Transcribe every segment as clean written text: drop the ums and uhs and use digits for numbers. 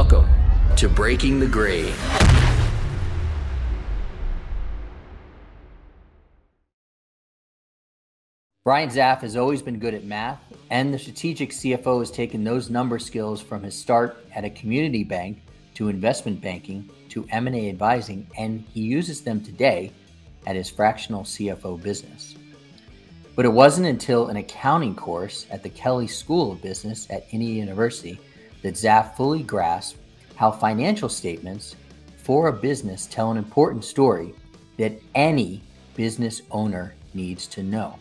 Welcome to Breaking the Grade. Brian Zaff has always been good at math, and the strategic CFO has taken those number skills from his start at a community bank to investment banking to M&A advising, and he uses them today at his fractional CFO business. But it wasn't until an accounting course at the Kelley School of Business at Indiana University that Zaff fully grasped how financial statements for a business tell an important story that any business owner needs to know.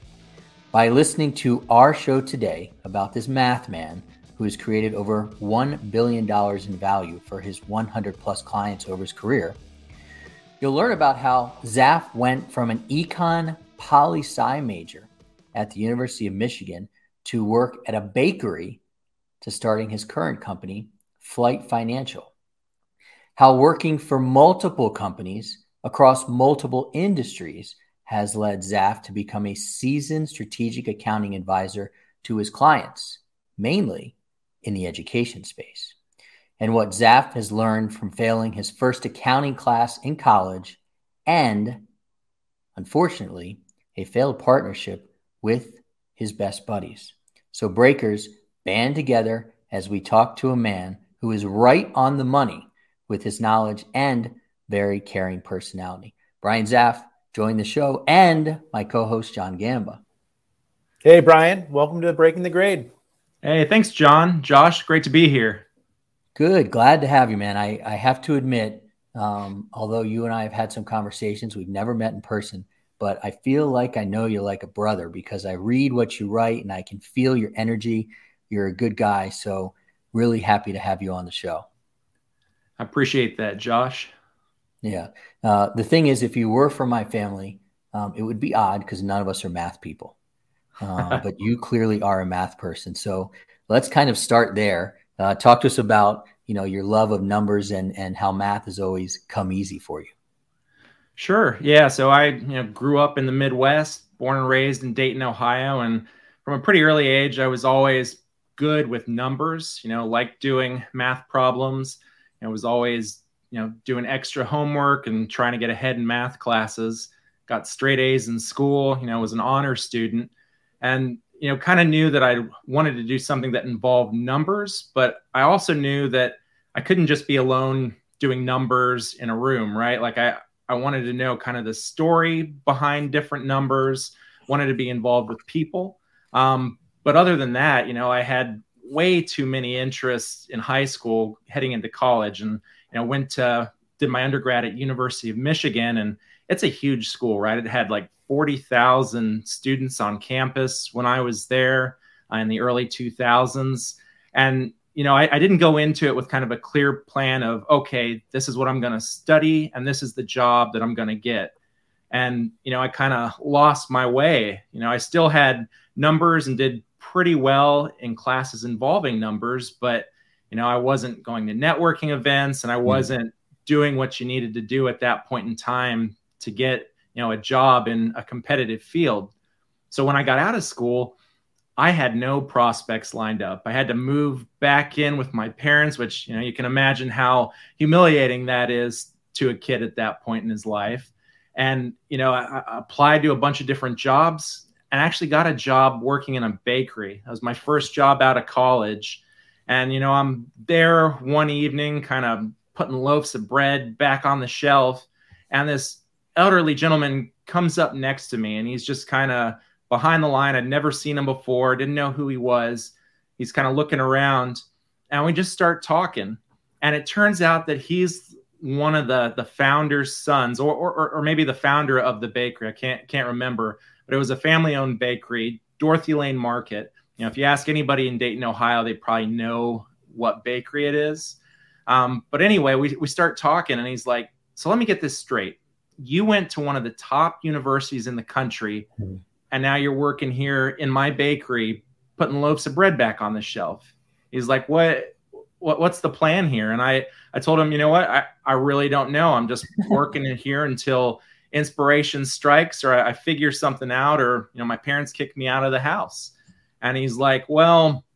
By listening to our show today about this math man who has created over $1 billion in value for his 100 plus clients over his career, you'll learn about how Zaff went from an econ poli-sci major at the University of Michigan to work at a bakery to starting his current company, Flight Financial. How working for multiple companies across multiple industries has led Zaff to become a seasoned strategic accounting advisor to his clients, mainly in the education space. And what Zaff has learned from failing his first accounting class in college and, unfortunately, a failed partnership with his best buddies. So breakers, band together as we talk to a man who is right on the money with his knowledge and very caring personality. Brian Zaff joined the show, and my co-host John Gamba. Hey, Brian. Welcome to Breaking the Grade. Hey, thanks, John. Josh, great to be here. Good. Glad to have you, man. I have to admit, although you and I have had some conversations, we've never met in person, but I feel like I know you like a brother because I read what you write and I can feel your energy. You're a good guy. So really happy to have you on the show. I appreciate that, Josh. Yeah. The thing is, if you were from my family, it would be odd because none of us are math people. But you clearly are a math person. So let's kind of start there. Talk to us about, your love of numbers and how math has always come easy for you. Sure. Yeah. So I, grew up in the Midwest, born and raised in Dayton, Ohio. And from a pretty early age, I was always good with numbers, like doing math problems. I was always doing extra homework and trying to get ahead in math classes, got straight A's in school, was an honor student and, kind of knew that I wanted to do something that involved numbers, but I also knew that I couldn't just be alone doing numbers in a room, right? Like I wanted to know kind of the story behind different numbers, wanted to be involved with people. But other than that, I had way too many interests in high school heading into college and, did my undergrad at University of Michigan, and it's a huge school, right? It had like 40,000 students on campus when I was there in the early 2000s. And, I didn't go into it with kind of a clear plan of, okay, this is what I'm going to study and this is the job that I'm going to get. And, I kind of lost my way. I still had numbers and did pretty well in classes involving numbers, but I wasn't going to networking events and I wasn't doing what you needed to do at that point in time to get, a job in a competitive field. So when I got out of school, I had no prospects lined up. I had to move back in with my parents, which, you can imagine how humiliating that is to a kid at that point in his life. And, I applied to a bunch of different jobs and actually got a job working in a bakery. That was my first job out of college. And, I'm there one evening kind of putting loaves of bread back on the shelf. And this elderly gentleman comes up next to me and he's just kind of behind the line. I'd never seen him before, didn't know who he was. He's kind of looking around and we just start talking. And it turns out that he's one of the founder's sons or maybe the founder of the bakery. I can't remember, but it was a family-owned bakery, Dorothy Lane Market. If you ask anybody in Dayton, Ohio, they probably know what bakery it is. But anyway, we start talking and he's like, so let me get this straight. You went to one of the top universities in the country and now you're working here in my bakery, putting loaves of bread back on the shelf. He's like, what's the plan here? And I told him, I really don't know. I'm just working in here until inspiration strikes or I figure something out or, my parents kick me out of the house. And he's like, well,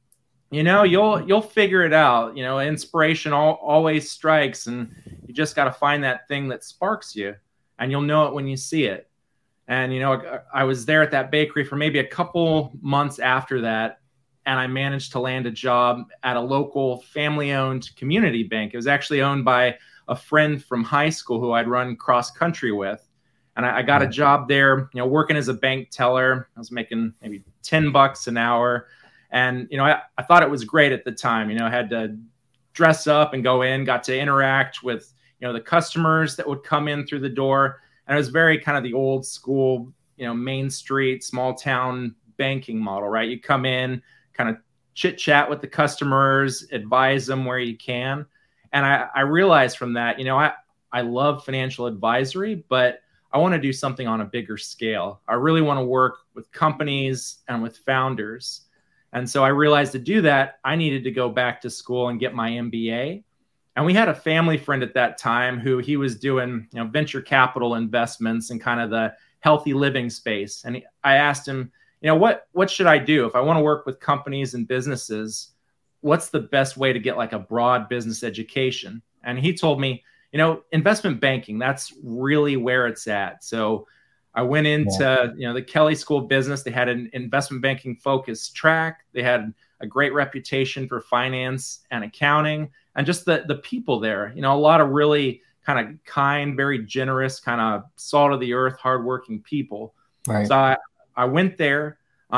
you'll figure it out. Inspiration always strikes, and you just got to find that thing that sparks you, and you'll know it when you see it. And, I was there at that bakery for maybe a couple months after that, and I managed to land a job at a local family-owned community bank. It was actually owned by a friend from high school who I'd run cross country with. And I got a job there, working as a bank teller. I was making maybe $10 an hour. And, I thought it was great at the time. I had to dress up and go in, got to interact with, the customers that would come in through the door. And it was very kind of the old school, Main Street, small town banking model, right? You come in, kind of chit chat with the customers, advise them where you can. And I realized from that, I love financial advisory, but I want to do something on a bigger scale. I really want to work with companies and with founders. And so I realized to do that, I needed to go back to school and get my MBA. And we had a family friend at that time who he was doing, venture capital investments in kind of the healthy living space. And I asked him, what should I do if I want to work with companies and businesses? What's the best way to get like a broad business education? And he told me, investment banking, that's really where it's at. So I went into, the Kelley School of Business. They had an investment banking focused track. They had a great reputation for finance and accounting, and just the people there, a lot of really kind of kind, very generous, kind of salt of the earth, hardworking people. Right. So I went there,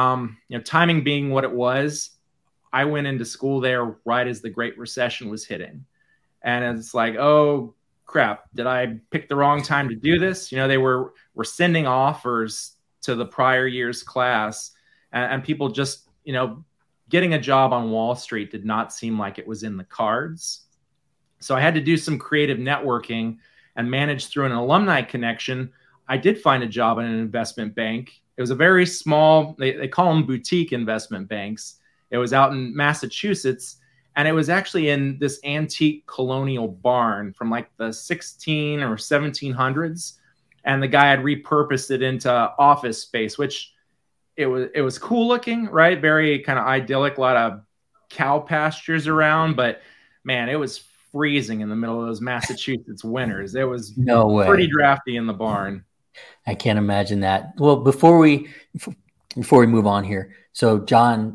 timing being what it was, I went into school there right as the Great Recession was hitting. And it's like, oh, crap, did I pick the wrong time to do this? They were sending offers to the prior year's class, and people just, getting a job on Wall Street did not seem like it was in the cards. So I had to do some creative networking and manage through an alumni connection. I did find a job in an investment bank. It was a very small, they call them boutique investment banks. It was out in Massachusetts. And it was actually in this antique colonial barn from like the 16 or 1700s. And the guy had repurposed it into office space, which it was cool looking, right? Very kind of idyllic, a lot of cow pastures around. But man, it was freezing in the middle of those Massachusetts winters. It was pretty drafty in the barn. I can't imagine that. Well, before we move on here, so John,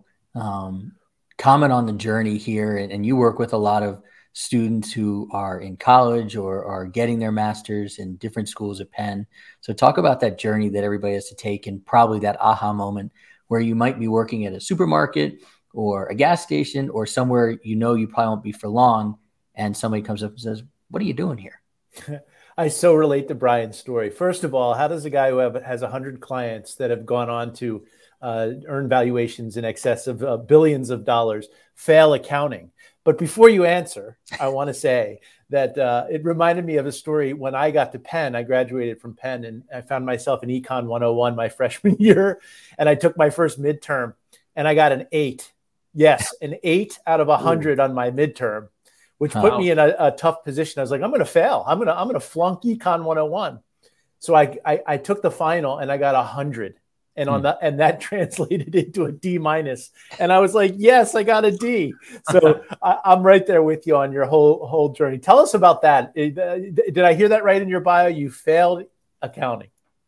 comment on the journey here, and you work with a lot of students who are in college or are getting their masters in different schools at Penn. So talk about that journey that everybody has to take, and probably that aha moment where you might be working at a supermarket or a gas station or somewhere you probably won't be for long, and somebody comes up and says, "What are you doing here?" I so relate to Brian's story. First of all, how does a guy who has 100 clients that have gone on to earn valuations in excess of billions of dollars fail accounting? But before you answer, I want to say that it reminded me of a story when I got to Penn. I graduated from Penn and I found myself in Econ 101 my freshman year. And I took my first midterm and I got an 8. Yes, an 8 out of 100 on my midterm, which put me in a tough position. I was like, I'm going to fail. I'm going to flunk Econ 101. So I took the final and I got 100. And that translated into a D-. And I was like, yes, I got a D. So I'm right there with you on your whole journey. Tell us about that. Did I hear that right in your bio? You failed accounting.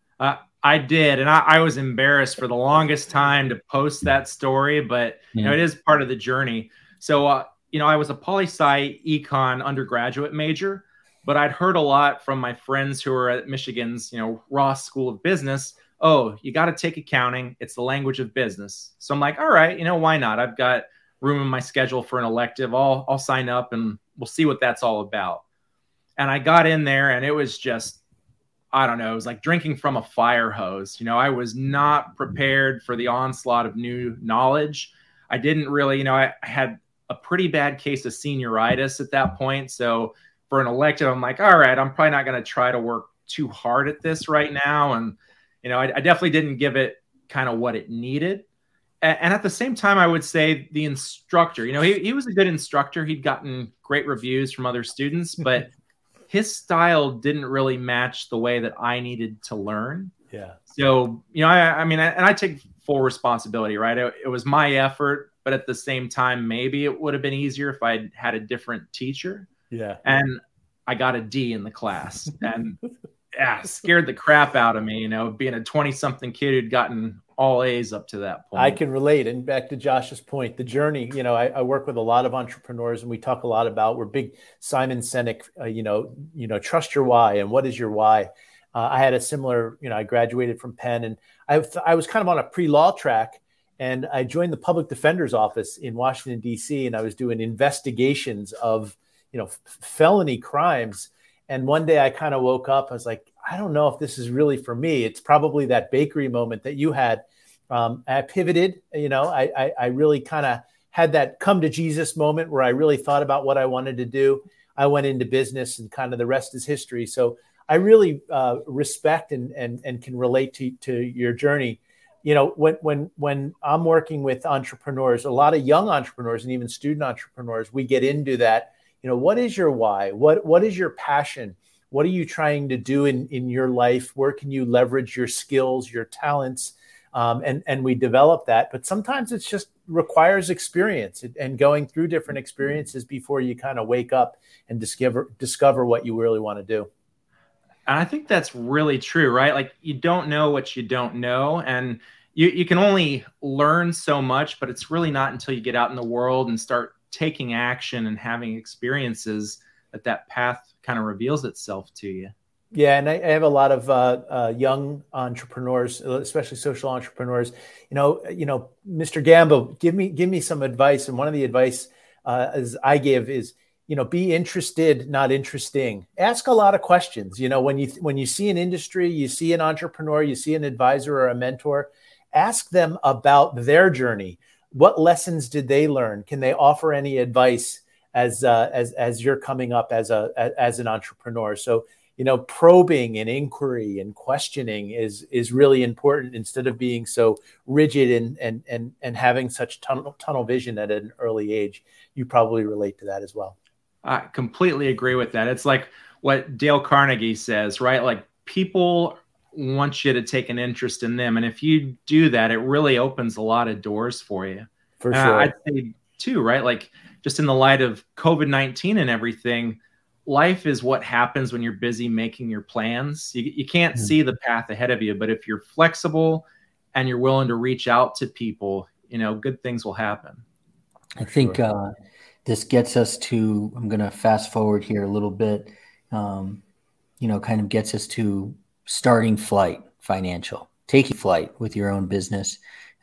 I did. And I was embarrassed for the longest time to post that story, but it is part of the journey. So, I was a poli-sci econ undergraduate major, but I'd heard a lot from my friends who were at Michigan's, Ross School of Business. Oh, you got to take accounting. It's the language of business. So I'm like, all right, why not? I've got room in my schedule for an elective. I'll sign up and we'll see what that's all about. And I got in there and it was just, I don't know, it was like drinking from a fire hose. I was not prepared for the onslaught of new knowledge. I didn't really, I had a pretty bad case of senioritis at that point. So for an elective, I'm like, all right, I'm probably not going to try to work too hard at this right now. And I definitely didn't give it kind of what it needed. And at the same time, I would say the instructor, he was a good instructor. He'd gotten great reviews from other students, but his style didn't really match the way that I needed to learn. Yeah. So, I take full responsibility, right? It was my effort. but at the same time, maybe it would have been easier if I had a different teacher. Yeah. And I got a D in the class, and scared the crap out of me, being a 20-something kid who'd gotten all A's up to that point. I can relate. And back to Josh's point, the journey, I work with a lot of entrepreneurs, and we talk a lot about, we're big Simon Sinek, trust your why. And what is your why? I had a similar, I graduated from Penn, and I was kind of on a pre-law track, and I joined the public defender's office in Washington, D.C., and I was doing investigations of, felony crimes. And one day I kind of woke up, I was like, I don't know if this is really for me. It's probably that bakery moment that you had. I pivoted, I really kind of had that come to Jesus moment where I really thought about what I wanted to do. I went into business, and kind of the rest is history. So I really respect and can relate to your journey. When I'm working with entrepreneurs, a lot of young entrepreneurs and even student entrepreneurs, we get into that. What is your why? What is your passion? What are you trying to do in your life? Where can you leverage your skills, your talents? And we develop that. But sometimes it's just requires experience and going through different experiences before you kind of wake up and discover what you really want to do. And I think that's really true, right? Like, you don't know what you don't know. And you can only learn so much, but it's really not until you get out in the world and start taking action and having experiences that path kind of reveals itself to you. Yeah, and I have a lot of young entrepreneurs, especially social entrepreneurs. Mr. Gambo, give me some advice. And one of the advice as I give is, be interested, not interesting. Ask a lot of questions. When you see an industry, you see an entrepreneur, you see an advisor or a mentor, ask them about their journey. What lessons did they learn? Can they offer any advice as you're coming up as an entrepreneur? So, probing and inquiry and questioning is really important, instead of being so rigid and having such tunnel vision at an early age. You probably relate to that as well. I completely agree with that. It's like what Dale Carnegie says, right? Like, people want you to take an interest in them. And if you do that, it really opens a lot of doors for you. For sure. I'd say too, right? Like, just in the light of COVID-19 and everything, life is what happens when you're busy making your plans. You can't see the path ahead of you, but if you're flexible and you're willing to reach out to people, good things will happen. I think this gets us to, I'm going to fast forward here a little bit, kind of gets us to starting Flight Financial, taking flight with your own business.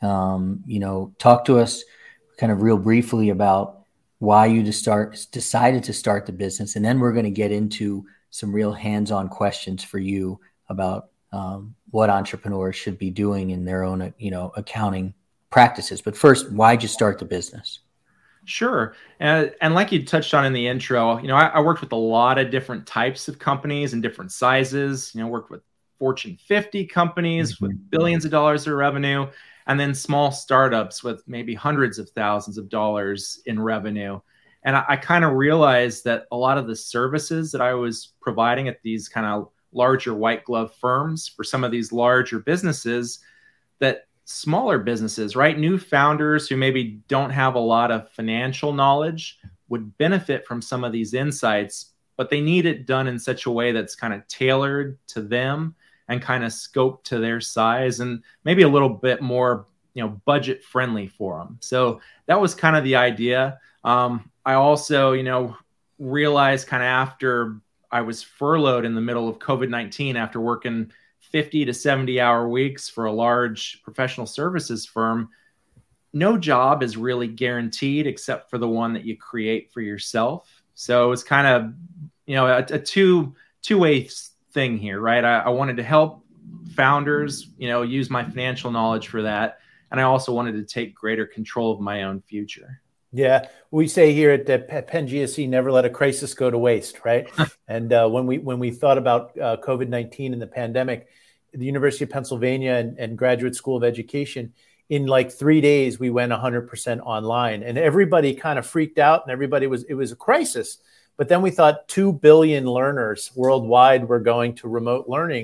Talk to us kind of real briefly about why you decided to start the business. And then we're going to get into some real hands-on questions for you about what entrepreneurs should be doing in their own, accounting practices. But first, why'd you start the business? Sure. And like you touched on in the intro, I worked with a lot of different types of companies and different sizes, worked with Fortune 50 companies with billions of dollars of revenue, and then small startups with maybe hundreds of thousands of dollars in revenue. And I kind of realized that a lot of the services that I was providing at these kind of larger white glove firms for some of these larger businesses, that smaller businesses, right? New founders who maybe don't have a lot of financial knowledge would benefit from some of these insights, but they need it done in such a way that's kind of tailored to them and kind of scoped to their size, and maybe a little bit more, budget friendly for them. So that was kind of the idea. I also, realized kind of after I was furloughed in the middle of COVID-19, after working 50 to 70 hour weeks for a large professional services firm, no job is really guaranteed except for the one that you create for yourself. So it's kind of, a two-way thing here, right? I wanted to help founders, use my financial knowledge for that. And I also wanted to take greater control of my own future. Yeah, we say here at Penn GSE, never let a crisis go to waste, right? And when we thought about COVID-19 and the pandemic, the University of Pennsylvania and Graduate School of Education, in like 3 days, we went 100% online, and everybody kind of freaked out, and it was a crisis. But then we thought 2 billion learners worldwide were going to remote learning.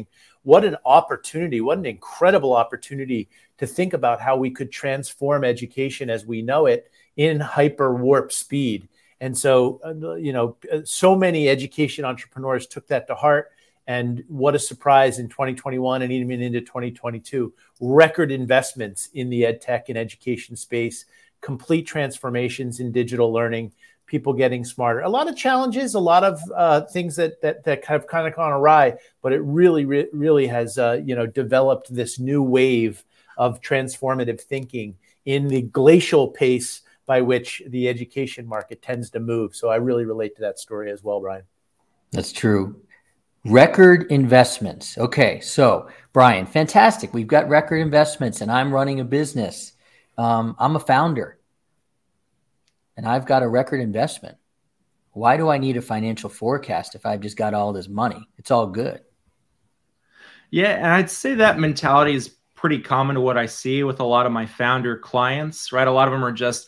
what an opportunity, what an incredible opportunity to think about how we could transform education as we know it in hyper warp speed. And so, so many education entrepreneurs took that to heart. And what a surprise in 2021 and even into 2022, record investments in the ed tech and education space, complete transformations in digital learning, people getting smarter, a lot of challenges, a lot of things that have kind of gone awry, but it really has, developed this new wave of transformative thinking in the glacial pace by which the education market tends to move. So I really relate to that story as well, Brian. That's true. Record investments. Okay, so Brian, fantastic. We've got record investments and I'm running a business. I'm a founder and I've got a record investment. Why do I need a financial forecast if I've just got all this money? It's all good. Yeah, and I'd say that mentality is pretty common to what I see with a lot of my founder clients, right? A lot of them are just,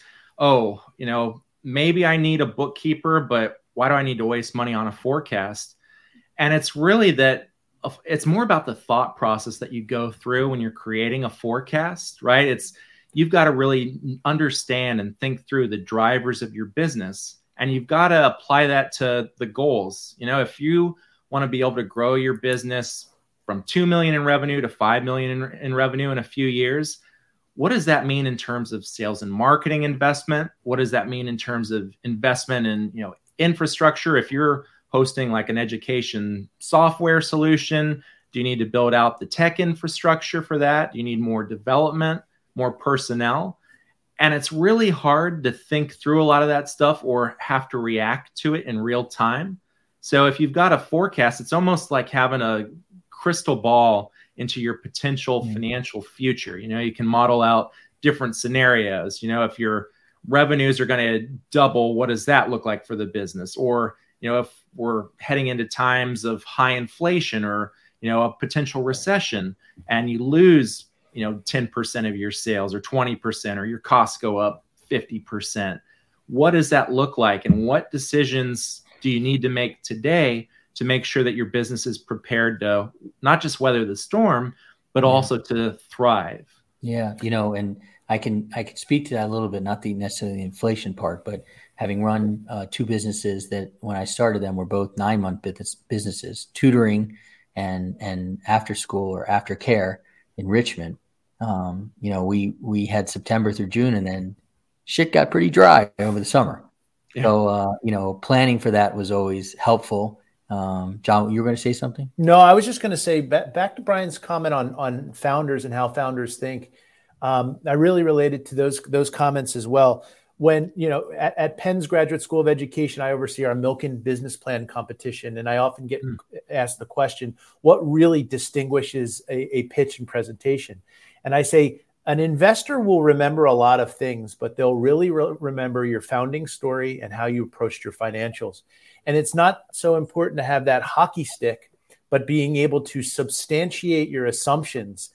maybe I need a bookkeeper, but why do I need to waste money on a forecast? And it's really that it's more about the thought process that you go through when you're creating a forecast, right? You've got to really understand and think through the drivers of your business, and you've got to apply that to the goals. If you want to be able to grow your business from 2 million in revenue to 5 million in revenue in a few years, what does that mean in terms of sales and marketing investment? What does that mean in terms of investment in, infrastructure? If you're hosting like an education software solution, do you need to build out the tech infrastructure for that? Do you need more development, more personnel? And it's really hard to think through a lot of that stuff or have to react to it in real time. So if you've got a forecast, it's almost like having a crystal ball into your potential financial future. You can model out different scenarios. If your revenues are going to double, what does that look like for the business? Or, if we're heading into times of high inflation or, a potential recession and you lose, 10% of your sales or 20% or your costs go up 50%, what does that look like? And what decisions do you need to make today to make sure that your business is prepared to not just weather the storm, but also to thrive? Yeah. And I can speak to that a little bit, not necessarily the inflation part, but having run two businesses that when I started them were both 9-month businesses, tutoring and after school or after care enrichment. We had September through June and then shit got pretty dry over the summer. Yeah. So, planning for that was always helpful. John, you were going to say something? No, I was just going to say back to Brian's comment on founders and how founders think. I really related to those comments as well. When, at Penn's Graduate School of Education, I oversee our Milken business plan competition. And I often get asked the question, what really distinguishes a pitch and presentation? And I say, an investor will remember a lot of things, but they'll really remember your founding story and how you approached your financials. And it's not so important to have that hockey stick, but being able to substantiate your assumptions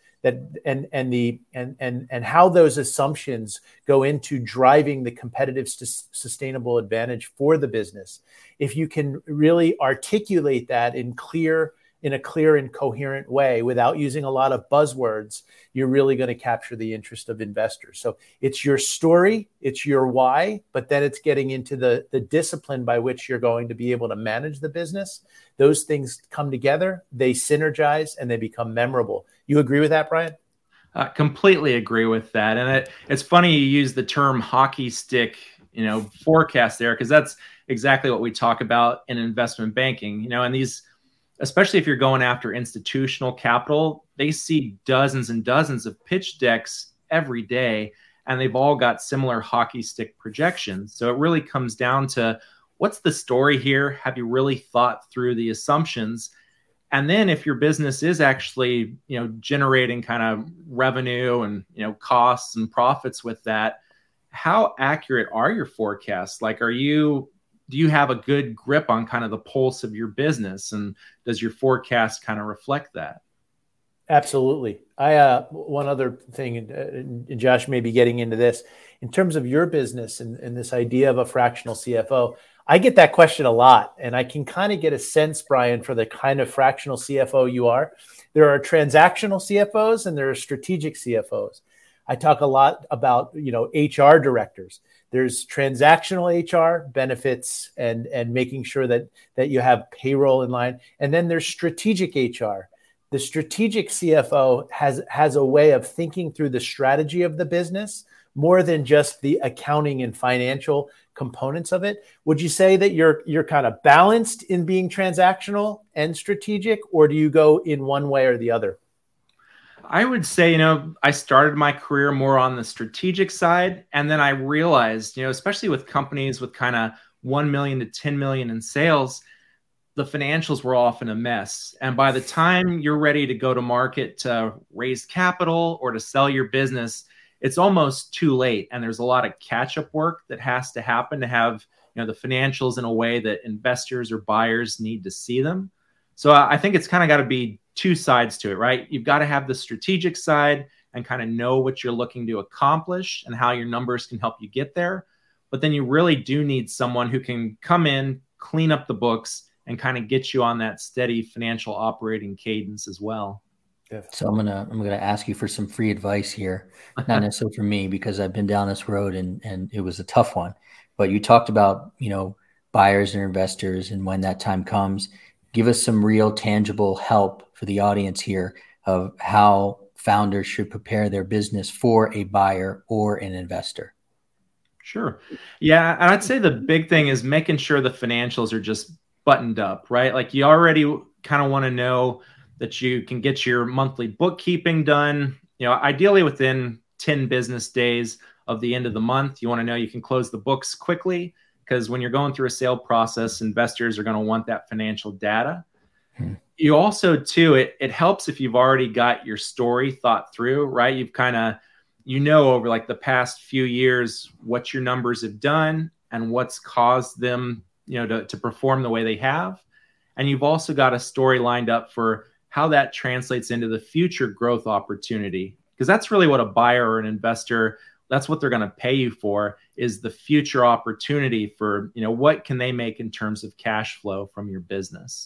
and how those assumptions go into driving the competitive sustainable advantage for the business. If you can really articulate that in a clear and coherent way without using a lot of buzzwords, you're really going to capture the interest of investors. So it's your story, it's your why, but then it's getting into the discipline by which you're going to be able to manage the business. Those things come together, they synergize, and they become memorable. You agree with that, Brian? Completely agree with that. And it's funny you use the term hockey stick, forecast there, because that's exactly what we talk about in investment banking, and these, especially if you're going after institutional capital, they see dozens and dozens of pitch decks every day, and they've all got similar hockey stick projections. So it really comes down to, what's the story here? Have you really thought through the assumptions? And then if your business is actually, generating kind of revenue and, costs and profits with that, how accurate are your forecasts? Like, do you have a good grip on kind of the pulse of your business? And does your forecast kind of reflect that? Absolutely. One other thing, and Josh may be getting into this, in terms of your business and this idea of a fractional CFO, I get that question a lot, and I can kind of get a sense, Brian, for the kind of fractional CFO you are. There are transactional CFOs and there are strategic CFOs. I talk a lot about, HR directors. There's transactional HR benefits and making sure that you have payroll in line. And then there's strategic HR. The strategic CFO has a way of thinking through the strategy of the business more than just the accounting and financial components of it. Would you say that you're kind of balanced in being transactional and strategic, or do you go in one way or the other? I would say, I started my career more on the strategic side. And then I realized, especially with companies with kind of 1 million to 10 million in sales, the financials were often a mess. And by the time you're ready to go to market to raise capital or to sell your business, it's almost too late. And there's a lot of catch-up work that has to happen to have, the financials in a way that investors or buyers need to see them. So I think it's kind of got to be two sides to it, right? You've got to have the strategic side and kind of know what you're looking to accomplish and how your numbers can help you get there. But then you really do need someone who can come in, clean up the books, and kind of get you on that steady financial operating cadence as well. So I'm gonna ask you for some free advice here, not necessarily for me because I've been down this road and it was a tough one. But you talked about buyers and investors, and when that time comes, give us some real tangible help for the audience here of how founders should prepare their business for a buyer or an investor. Sure, yeah, and I'd say the big thing is making sure the financials are just buttoned up, right? Like you already kind of want to know that you can get your monthly bookkeeping done, ideally within 10 business days of the end of the month. You want to know you can close the books quickly because when you're going through a sale process, investors are going to want that financial data. You also, too, it helps if you've already got your story thought through, right? You've kind of, over like the past few years, what your numbers have done and what's caused them, to perform the way they have. And you've also got a story lined up for how that translates into the future growth opportunity. Because that's really what a buyer or an investor, that's what they're going to pay you for, is the future opportunity for, what can they make in terms of cash flow from your business.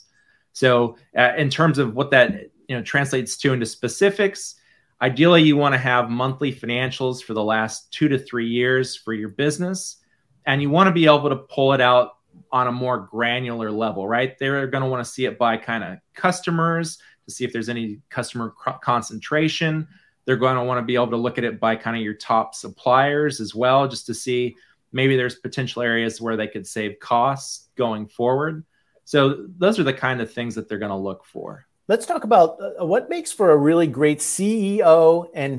So in terms of what that, translates to into specifics, ideally you want to have monthly financials for the last 2 to 3 years for your business. And you want to be able to pull it out on a more granular level, right? They're going to want to see it by kind of customers to see if there's any customer concentration. They're going to want to be able to look at it by kind of your top suppliers as well, just to see maybe there's potential areas where they could save costs going forward. So those are the kind of things that they're going to look for. Let's talk about what makes for a really great CEO and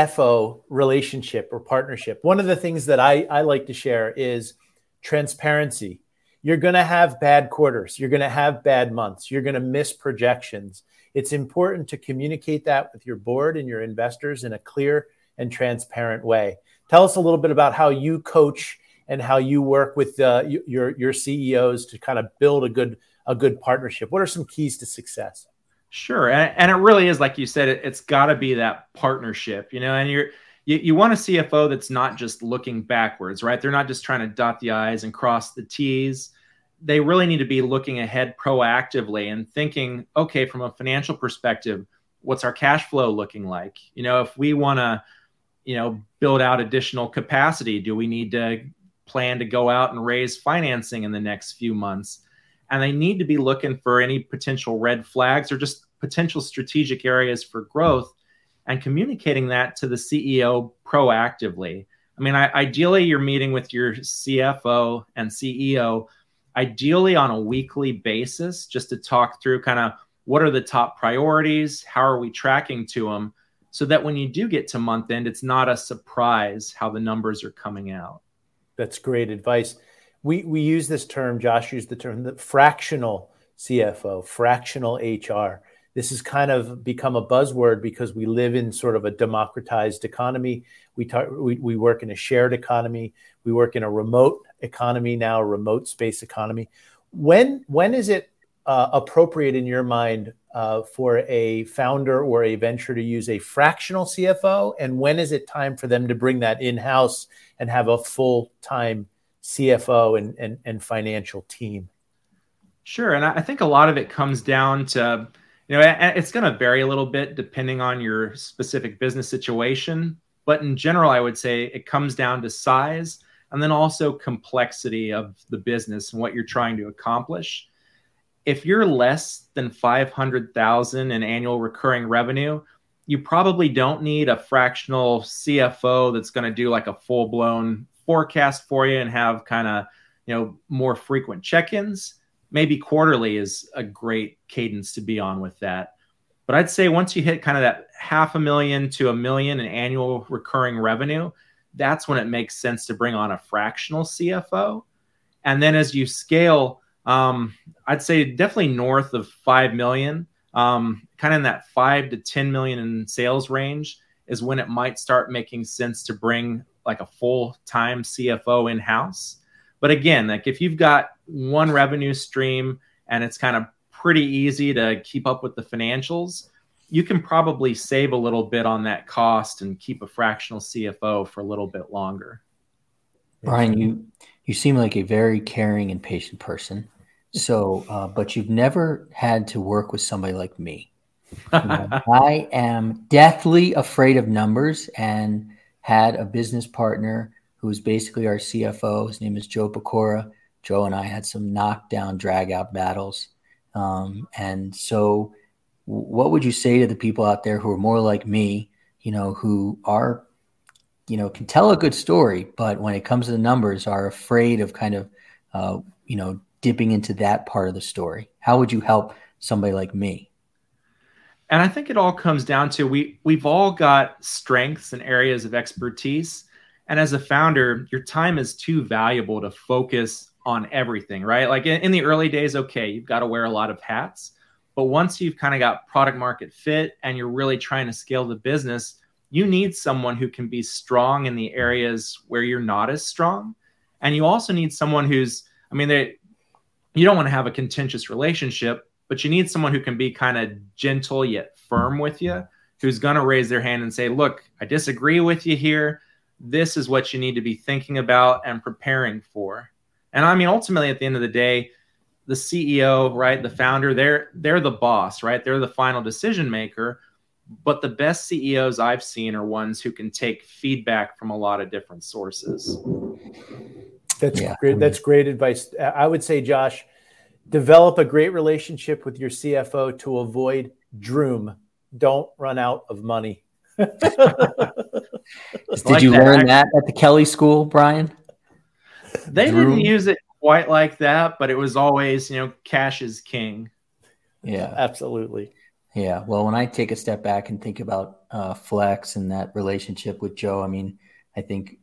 CFO relationship or partnership. One of the things that I like to share is transparency. You're going to have bad quarters. You're going to have bad months. You're going to miss projections. It's important to communicate that with your board and your investors in a clear and transparent way. Tell us a little bit about how you coach and how you work with your CEOs to kind of build a good partnership. What are some keys to success? Sure. And it really is, like you said, it's got to be that partnership, and you want a CFO that's not just looking backwards, right? They're not just trying to dot the I's and cross the T's. They really need to be looking ahead proactively and thinking, okay, from a financial perspective, what's our cash flow looking like? If we want to, build out additional capacity, do we need to plan to go out and raise financing in the next few months? And they need to be looking for any potential red flags or just potential strategic areas for growth and communicating that to the CEO proactively. I mean, ideally, you're meeting with your CFO and CEO, ideally on a weekly basis, just to talk through kind of what are the top priorities, how are we tracking to them, so that when you do get to month end, it's not a surprise how the numbers are coming out. That's great advice. We use this term, Josh used the term, the fractional CFO, fractional HR. This has kind of become a buzzword because we live in sort of a democratized economy. We work in a shared economy. We work in a remote economy now, a remote space economy. When is it appropriate in your mind for a founder or a venture to use a fractional CFO? And when is it time for them to bring that in-house and have a full-time CFO and financial team? Sure. And I think a lot of it comes down to, it's going to vary a little bit depending on your specific business situation. But in general, I would say it comes down to size and then also complexity of the business and what you're trying to accomplish. If you're less than 500,000 in annual recurring revenue, you probably don't need a fractional CFO that's going to do like a full-blown forecast for you and have kind of, more frequent check-ins. Maybe quarterly is a great cadence to be on with that. But I'd say once you hit kind of that $500,000 to $1 million in annual recurring revenue, that's when it makes sense to bring on a fractional CFO. And then as you scale, I'd say definitely north of 5 million, kind of in that 5 to 10 million in sales range is when it might start making sense to bring like a full-time CFO in-house. But again, like if you've got one revenue stream and it's kind of pretty easy to keep up with the financials, you can probably save a little bit on that cost and keep a fractional CFO for a little bit longer. Brian, you seem like a very caring and patient person. So, but you've never had to work with somebody like me. I am deathly afraid of numbers and had a business partner who was basically our CFO. His name is Joe Pecora. Joe and I had some knockdown, drag-out battles. And so what would you say to the people out there who are more like me, who are, can tell a good story, but when it comes to the numbers are afraid of kind of, dipping into that part of the story? How would you help somebody like me? And I think it all comes down to we've all got strengths and areas of expertise. And as a founder, your time is too valuable to focus on everything, right? Like in the early days, okay, you've got to wear a lot of hats. But once you've kind of got product market fit and you're really trying to scale the business, you need someone who can be strong in the areas where you're not as strong. And you also need someone who's, you don't want to have a contentious relationship, but you need someone who can be kind of gentle yet firm with you, who's going to raise their hand and say, look, I disagree with you here. This is what you need to be thinking about and preparing for. And ultimately, at the end of the day, the CEO, right, the founder, they're the boss, right? They're the final decision maker. But the best CEOs I've seen are ones who can take feedback from a lot of different sources. That's great. That's great advice. I would say, Josh, develop a great relationship with your CFO to avoid droom. Don't run out of money. Did you learn that at the Kelly School, Brian? They didn't use it quite like that, but it was always, cash is king. Yeah, absolutely. Yeah. Well, when I take a step back and think about Flex and that relationship with Joe, I think,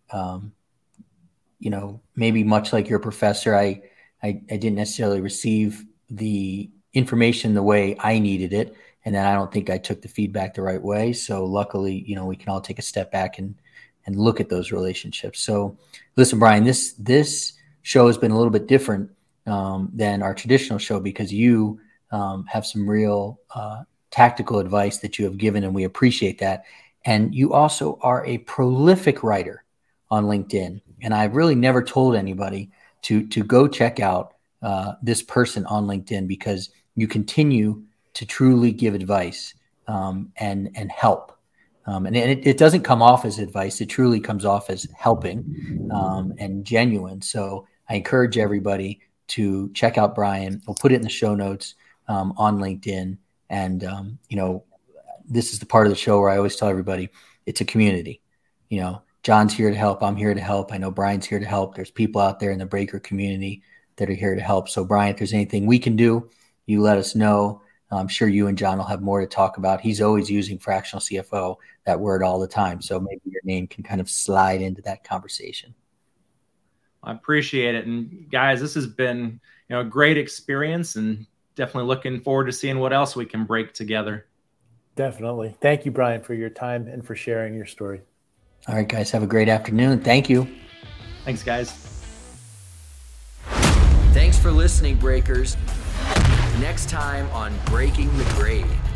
maybe much like your professor, I didn't necessarily receive the information the way I needed it. And then I don't think I took the feedback the right way. So luckily, we can all take a step back and look at those relationships. So listen, Brian, this show has been a little bit different than our traditional show because you have some real tactical advice that you have given, and we appreciate that. And you also are a prolific writer on LinkedIn. And I've really never told anybody to go check out this person on LinkedIn because you continue to truly give advice and help. And it doesn't come off as advice. It truly comes off as helping and genuine. So I encourage everybody to check out Brian. We'll put it in the show notes on LinkedIn. And, this is the part of the show where I always tell everybody it's a community. John's here to help. I'm here to help. I know Brian's here to help. There's people out there in the breaker community that are here to help. So Brian, if there's anything we can do, you let us know. I'm sure you and John will have more to talk about. He's always using fractional CFO, that word all the time. So maybe your name can kind of slide into that conversation. I appreciate it. And guys, this has been a great experience and definitely looking forward to seeing what else we can break together. Definitely. Thank you, Brian, for your time and for sharing your story. All right, guys, have a great afternoon. Thank you. Thanks, guys. Thanks for listening, Breakers. Next time on Breaking the Grade.